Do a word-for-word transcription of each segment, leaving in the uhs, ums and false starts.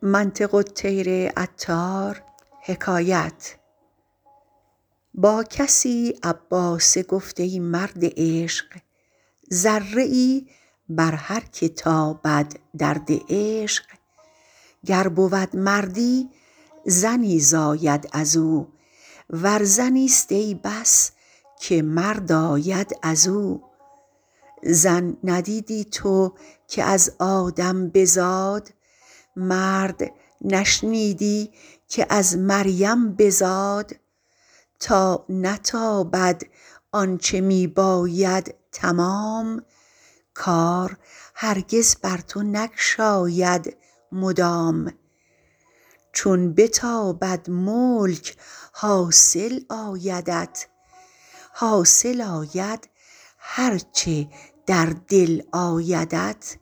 منطق الطیر عطار حکایت. با کسی عباسه گفت ای مرد عشق، ذره ای بر هر که تابد درد عشق. گر بود مردی زنی زاید ازو، ور زنیست ای بس که مرد آید ازو. زن ندیدی تو که از آدم بزاد، مرد نشنیدی که از مریم بزاد. تا نتابد آنچه می باید تمام، کار هرگز بر تو نگشاید مدام. چون بتابد ملک حاصل آیدت، حاصل آید هرچه در دل آیدت.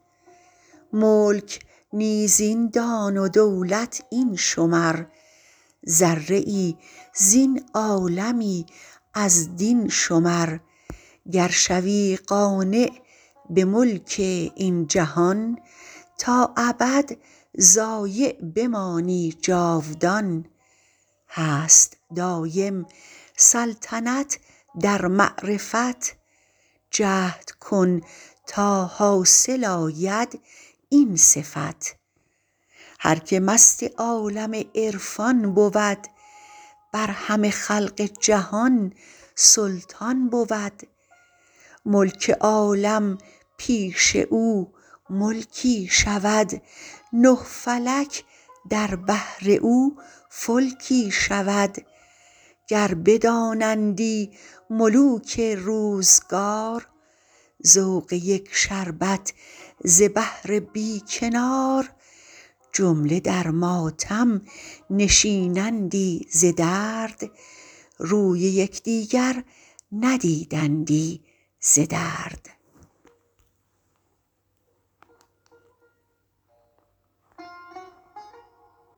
ملک نیز این دان و دولت این شمر، ذره ای زین عالمی از دین شمر. گر شوی قانع به ملک این جهان، تا ابد ضایع بمانی جاودان. هست دایم سلطنت در معرفت، جهد کن تا حاصل آید این صفت. هر که مست عالم عرفان بود، بر همه خلق جهان سلطان بود. ملک عالم پیش او ملکی شود، نه فلک در بحر او فلکی شود. گر بدانندی ملوک روزگار، ذوق یک شربت ز بحر بی کنار. جمله در ماتم نشینندی ز درد، روی یکدیگر ندیدندی ز درد.